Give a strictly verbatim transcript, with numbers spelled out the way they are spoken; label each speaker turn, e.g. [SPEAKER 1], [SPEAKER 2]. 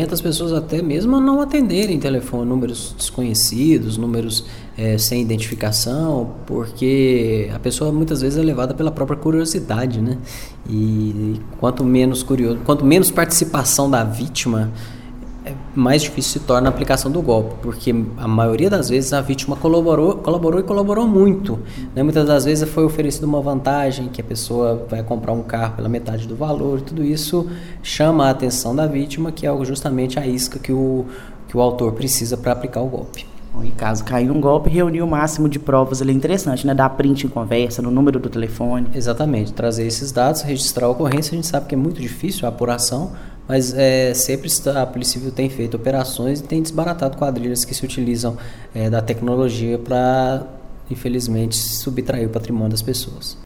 [SPEAKER 1] orienta as pessoas até mesmo a não atenderem telefone, números desconhecidos, números é, sem identificação, porque a pessoa muitas vezes é levada pela própria curiosidade, né? E quanto menos curioso, quanto menos participação da vítima, é mais difícil se torna a aplicação do golpe, porque a maioria das vezes a vítima colaborou, colaborou e colaborou muito, né? Muitas das vezes foi oferecida uma vantagem, que a pessoa vai comprar um carro pela metade do valor, e tudo isso chama a atenção da vítima, que é justamente a isca que o, que o autor precisa para aplicar o golpe.
[SPEAKER 2] Bom, e caso caia um golpe, reunir o máximo de provas ali, interessante, né? Dar print em conversa, no número do telefone.
[SPEAKER 1] Exatamente, trazer esses dados, registrar a ocorrência. A gente sabe que é muito difícil a apuração, mas é, sempre a Polícia Civil tem feito operações e tem desbaratado quadrilhas que se utilizam é, da tecnologia para, infelizmente, subtrair o patrimônio das pessoas.